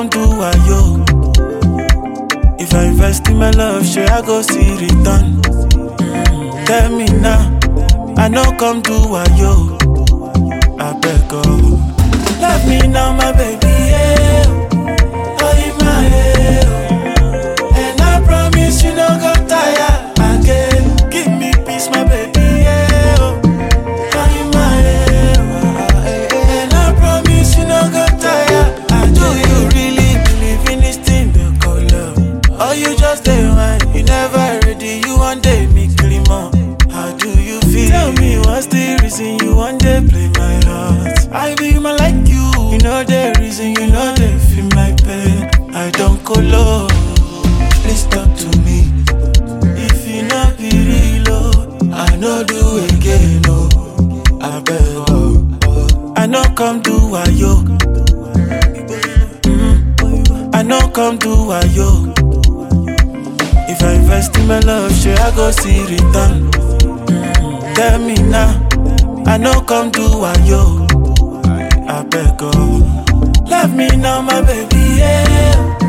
come do wayo. If I invest in my love, sure I go see return. Tell me now, I no come do wayo. I beg God, love me now, my baby, yeah. Oh, you my hero, and I promise you no go tire again. Give me peace, my baby, yeah. Oh, you my hero, and I promise you no go tire. Do you really believe in this thing they call love? Or you just day one, you never ready, you one day me clean more. How do you feel? Tell me what's the reason you one day play my heart? I be man like you know the reason, you know they feel my pain. I don't go low, please talk to me. If you not be real, oh, I no do again, oh. I beg, oh. I no come do wayo. I no come do wayo. If I invest in my love, sure I go see return. Tell me now, I no come do wayo. I beg God, love me now, my baby, yeah.